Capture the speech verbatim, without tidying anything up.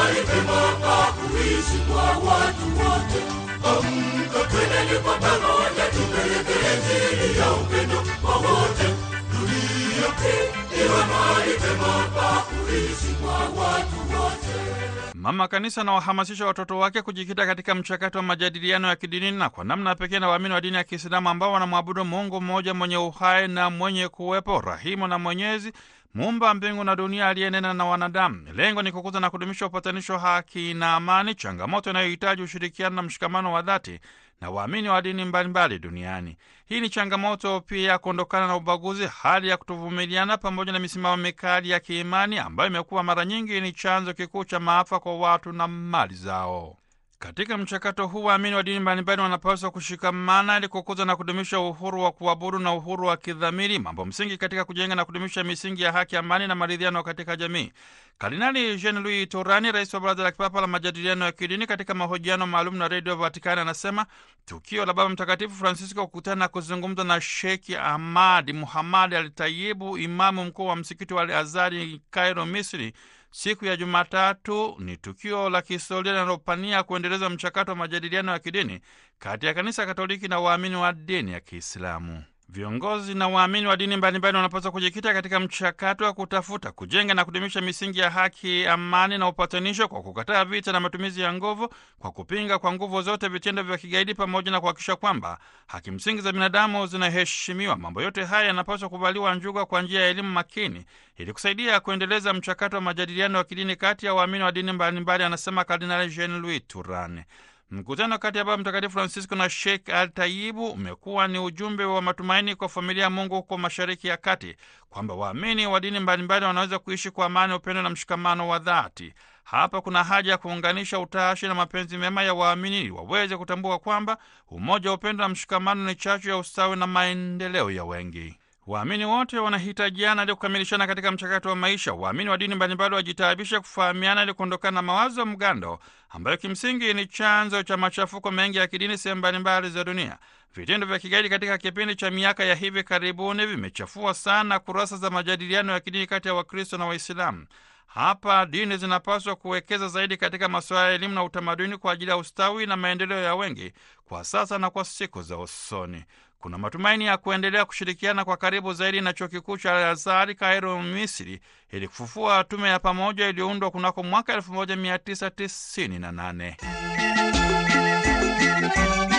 mahali pema pa kuishi kwa watu wote. Amka twende kwa pamoja tupeleke injili ya upendo kwa wote. Dunia hii iwe mahali pema pa kuishi kwa watu wote. Mama Kanisa anawahamasisha watoto wake kujikita katika mchakato wa majadiliano ya kidini na kwa namna pekee na waamini wa dini ya Kiislamu ambao wanamwabudu Mungu mmoja mwenye uhai na mwenye kuwepo, rahimu na mwenyezi, muumba mbingu na dunia, aliyenena na wanadamu. Lengo ni kukuza na kudumisha upatanisho, haki na amani, changamoto inayohitaji ushirikiano na mshikamano wa dhati na waamini wa dini mbalimbali duniani. Hii ni changamoto pia kuondokana na ubaguzi, hali ya kutovumiliana, pamoja na misimamo mikali ya kiimani ambayo imekuwa mara nyingi ni chanzo kikuu cha maafa kwa watu na mali zao. Katika mchakato huu waamini wa dini mbalimbali wanapaswa kushikamana ili kukuza na kudumisha uhuru wa kuabudu na uhuru wa kidhamiri, mambo msingi katika kujenga na kudumisha misingi ya haki, amani na maridhiano katika jamii. Kardinali Jean-Louis Turani, rais wa Baraza la Kipapa la Majadiliano ya Kidini, katika mahojiano maalum na Radio Vatikani anasema tukio la Baba Mtakatifu Francisco kukutana na kuzungumza na Sheikh Ahmad Muhammad Al-Tayyibu, imamu mkuu wa msikiti wa Al-Azhari Cairo, Misri, siku ya Jumatatu ni tukio la kihistoria linalopania kuendeleza mchakato wa majadiliano ya kidini kati ya Kanisa Katoliki na waamini wa dini ya Kiislamu. Viongozi na waamini wa dini mbalimbali wanapaswa kujikita katika mchakato wa kutafuta, kujenga na kudumisha misingi ya haki, amani na upatanisho, kwa kukataa vita na matumizi ya nguvu, kwa kupinga kwa nguvu zote vitendo vya kigaidi, pamoja na kuhakikisha kwamba haki msingi za binadamu zinaheshimiwa. Mambo yote haya yanapaswa kuvaliwa njuga kwa njia ya elimu makini ili kusaidia kuendeleza mchakato wa majadiliano ya kidini kati ya waamini wa dini mbalimbali, anasema Kardinali Jean-Louis Turani. Mkutano kati ya Baba Mtakatifu Francisco na Sheikh Al-Tayyibu umekuwa ni ujumbe wa matumaini kwa familia ya Mungu huko Mashariki ya Kati, kwamba waamini wa dini mbalimbali wanaweza kuishi kwa amani, upendo na mshikamano wa dhati. Hapa kuna haja ya kuunganisha utashi na mapenzi mema ya waamini ili waweze kutambua kwamba umoja, upendo na mshikamano ni chachu ya ustawi na maendeleo ya wengi. Waamini wote wanahitajiana ili kukamilishana katika mchakato wa maisha. Waamini wa dini mbalimbali wajitaabisha kufahamiana ili kuondokana na mawazo mgando ambayo kimsingi ni chanzo cha machafuko mengi ya kidini sehemu mbalimbali za dunia. Vitendo vya kigaidi katika kipindi cha miaka ya hivi karibuni vimechafua sana kurasa za majadiliano ya kidini kati ya Wakristo na Waislamu. Hapa dini zinapaswa kuwekeza zaidi katika masuala ya elimu na utamaduni kwa ajili ya ustawi na maendeleo ya wengi kwa sasa na kwa siku za usoni. Kuna matumaini ya kuendelea kushirikiana kwa karibu zaidi na chuo kikuu cha Al-Azhar Cairo, Misri, ili kufufua tume ya pamoja iliyoundwa kunako mwaka elfu moja mia tisa tisini na nane.